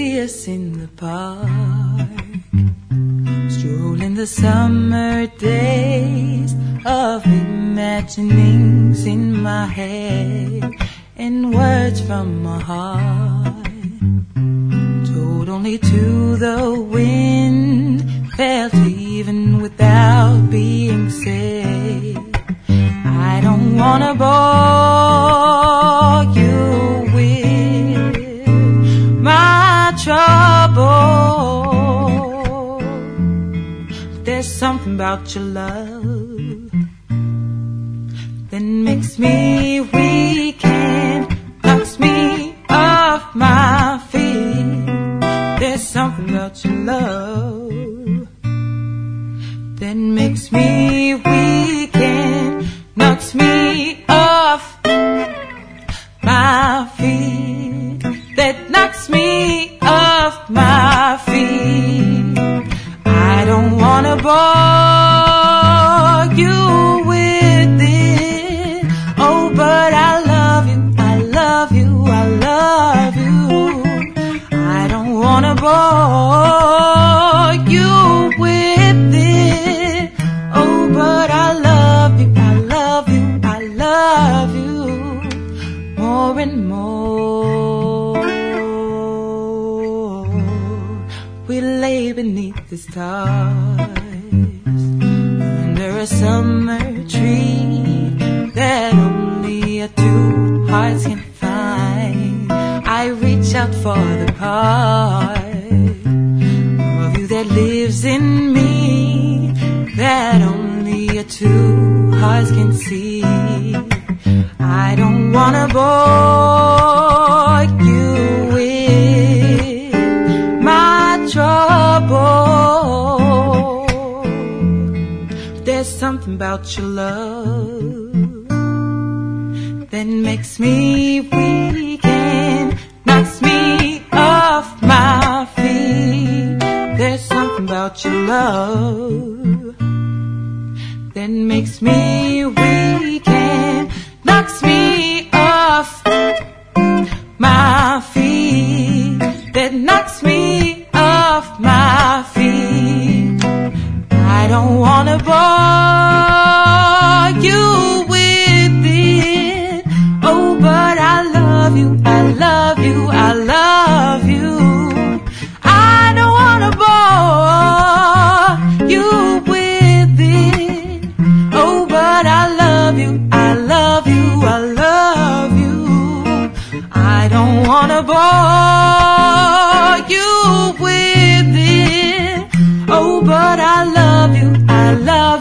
see us in the park, strolling the summer days of imaginings in my head and words from my heart, told only to the wind, felt even without being said. I don't wanna bore you with my trouble. There's something about your love that makes me weak and knocks me off my feet. There's something about your love that makes me weak and knocks me off my feet. That knocks me off my feet. I don't wanna bore you with it. Oh, but I love you, I love you, I love you. I don't wanna bore you with it. Oh, but I love you, I love you, I love you more and more. We lay beneath the stars under a summer tree that only two hearts can find. I reach out for the part of you that lives in me that only two hearts can see. I don't wanna bore you with my trouble. There's something about your love that makes me weak and knocks me off my feet. There's something about your love that makes me weak and knocks me off my feet. That knocks me off my feet. I don't wanna bore you with it. Oh, but I love you, I love you, I love you. I don't wanna bore you with it. Oh, but I love you, I love you, I love you. I don't wanna bore you with it. Oh, but I love you, I love you.